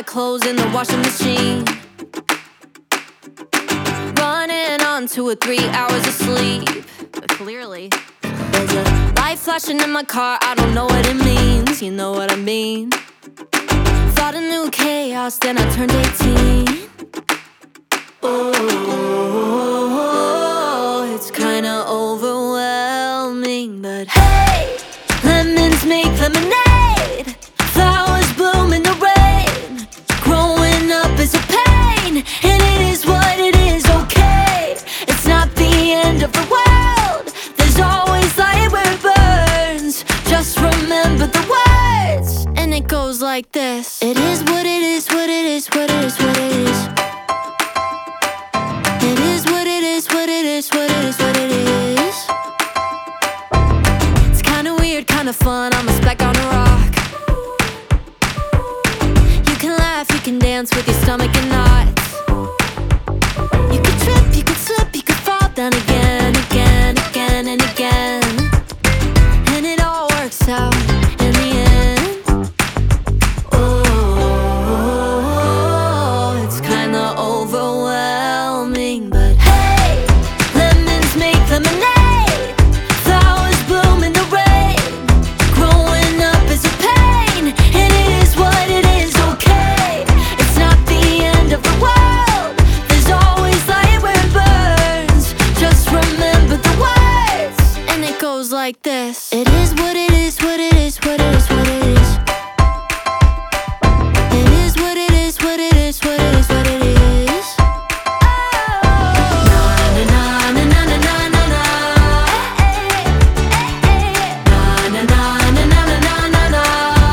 clothes in the washing machine, running on 2 or 3 hours of sleep. But clearly there's a light flashing in my car, I don't know what it means. You know what I mean? Thought a new chaos, then I turned 18. Oh, it's kinda overwhelming, but hey, lemons make lemonade, flowers bloom in the rain. Growing up is a pain, and it is what it is, okay. It's not the end of the world, there's always light where it burns. Just remember the words, and it goes like this. It is what it is, what it is, what it is, what it is. It is what it is, what it is, what it is, what it is. It's kinda weird, kinda fun, I'm a speck on a rock. You can laugh, you can dance with your stomach in knots. You could trip, you could slip, you could fall down again, again, again, and again. And it all works out in the end. Oh, it's kinda overwhelming, but hey, lemons make lemonade, flowers bloom in the rain. Growing up is a pain, and it is what it is, okay. It's not the end of the world, there's always light where it burns. Just remember the words, and it goes like this. It is what it is, what it is, what it is, what it is. It is what it is, what it is, what it is, what it is. Na na na na na na na na. Na na na na na na na na.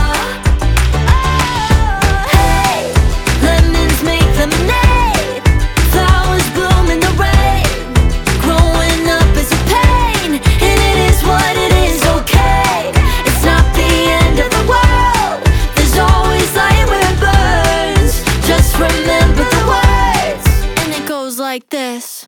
Hey, lemons make lemonade, flowers bloom in the rain. Growing up is a pain, and it is what it is, okay. It's not the end of the world, there's always light where it burns. Just remember the words, and it goes like this.